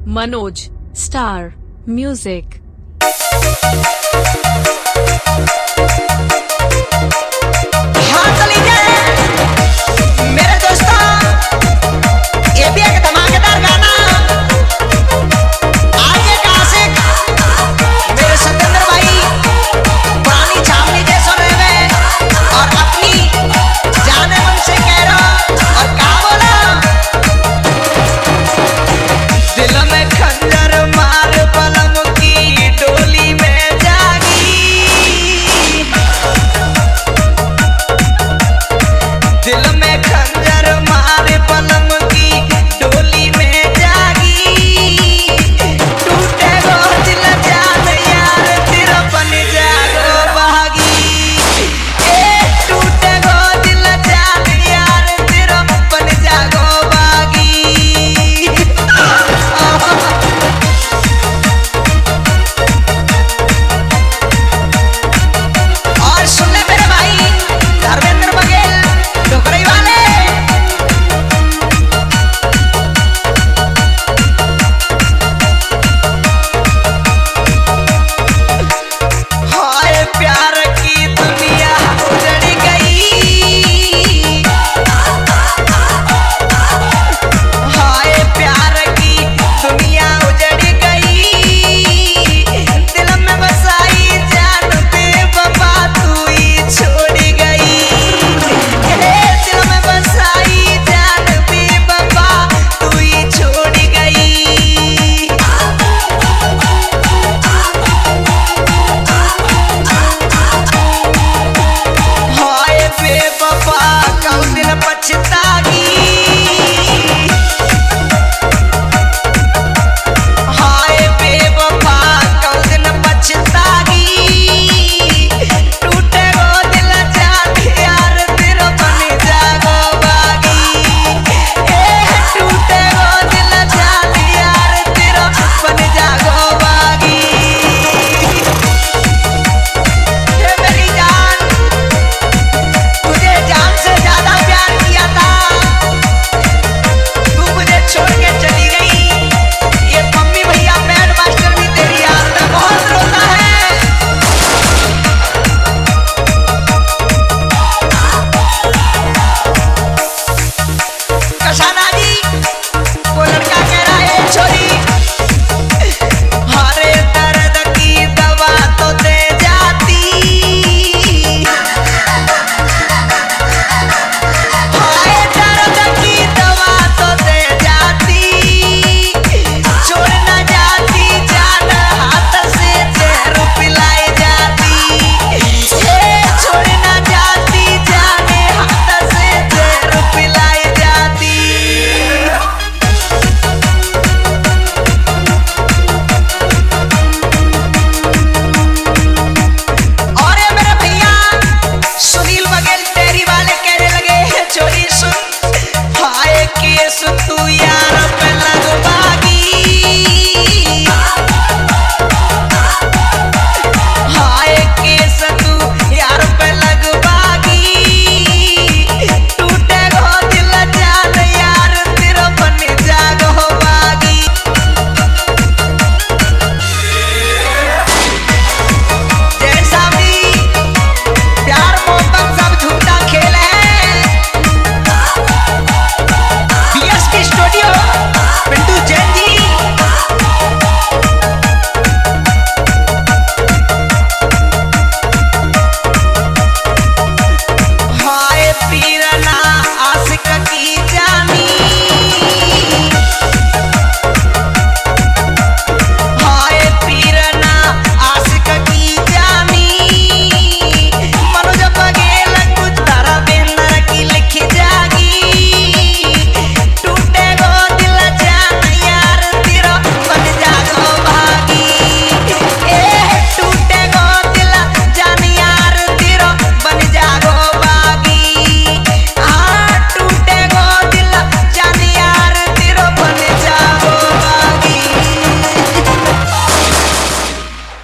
Manoj star music. मेरे दोस्तों, ये भी एक धमाकेदार गाना आज एक आशिक मेरे सत्येंद्र भाई पुरानी छावनी के सुने में और अपनी जाने मन से कह रहा और क्या बोला, दिल में खंजर मार पलम की डोली में जागी, दिल में खंजर मारे पलंग की डोली में जागी, टूटे गो दिल जान यार तेरा बन जागो भागी, ए टूटे गो दिल जान यार तेरा बन जागो भागी। और सुन ले मेरे भाई धर्मेंद्र बघेल डोकरई वाले, हाय प्यार की दुनिया उजड़ गई, हाय प्यार की दुनिया उजड़ गई, दिल में बसाई जान बेवफा तू ही छोड़ गई, दिल में बसाई जान बेवफा तू ही छोड़ गई। हाय बेवफा कौ दिन पछतागी, हाय बेवफा कौ दिन पछतागी, टूटे गो दिल जान यार तेरा बन जागो बागी, ए टूटे गो दिल जान यार तेरा बन जागो बागी। ये मेरी जान, तुझे जान से ज्यादा प्यार किया था, तू मुझे छोड़ के चली गई, ये मम्मी भैया बैंड मास्टर भी तेरी याद में बहुत रोता है। कसाना जी, वो लड़का कह रहा है छोरी, हरे दर्द की दवा तो दे जाती, हाय दर्द की दवा तो दे जाती, छोड़ ना जाती जान हाथ से जहर पिलाई जाती, छोड़ ना जाती जान हाथ से जहर पिलाई जाती। और ये मेरे भैया सुनील बघेल तेरी वाले कहने लगे छोरी सुन, हाय केस तू यार